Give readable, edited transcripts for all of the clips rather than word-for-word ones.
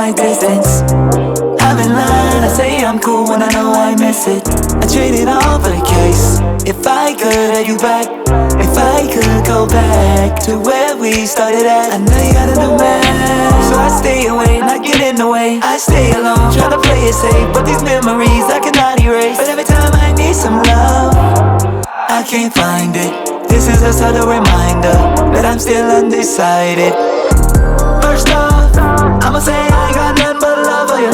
my distance. I'm in line, I say I'm cool when I know I miss it. I trade it all for the case. If I could have you back, if I could go back to where we started at. I know you got a new man, so I stay away, not get in the way. I stay alone, trying to play it safe, but these memories I cannot erase. But every time I need some love, I can't find it. This is a subtle reminder that I'm still undecided. First off, I'ma say I ain't got nothing but love for you.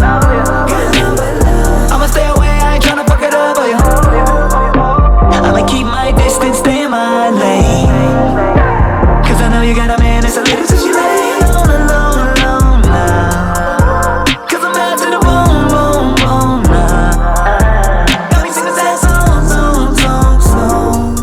I'ma stay away, I ain't tryna fuck it up for you. I'ma keep my distance, stay in my lane. Cause I know you got a man that's a little too late. Alone, alone, alone now. Cause I'm bad to the bone, bone, bone now. Got me singing sad songs, songs, songs, songs.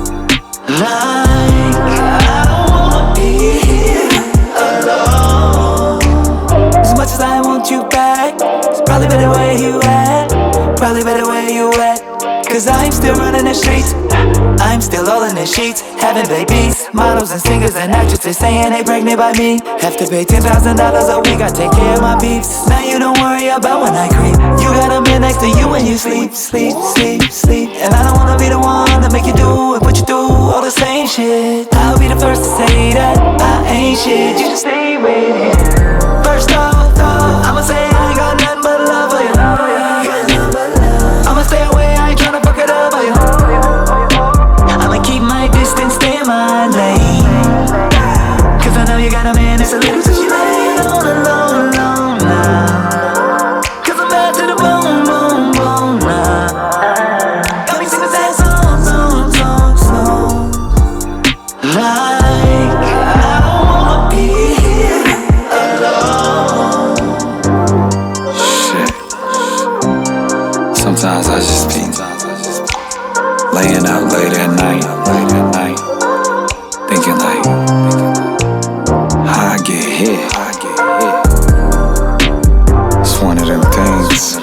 Like I don't wanna be here alone. As much as I want you back, it's probably better where you at. Probably better where you at. Cause I'm still running the streets, I'm still all in the sheets, having babies. Models and singers and actresses saying they pregnant by me. Have to pay $10,000 a week, I take care of my beefs. Now you don't worry about when I creep. You got a man next to you when you sleep, sleep, sleep, sleep. And I don't wanna be the one to make you do and put you through all the same shit. I'll be the first to say that I ain't shit, you just stay with me. First off, I'ma say I ain't got nothing but love for you. I'ma stay away, I ain't tryna fuck it up for you. I'ma keep my distance, stay in my lane. Cause I know you got a man that's a little too late. Alone, alone, alone now. Cause I'm bad to the bone, bone, bone now. Got me singing sad songs, songs, songs, songs. Like I don't wanna be here alone. Shit. Sometimes I just be laying out late at night, thinking like, how I get hit. It's one of them things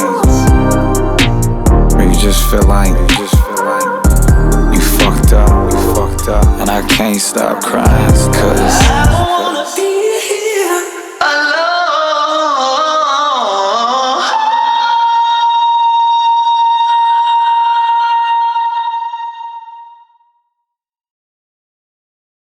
where you just feel like you fucked up, and I can't stop crying, cause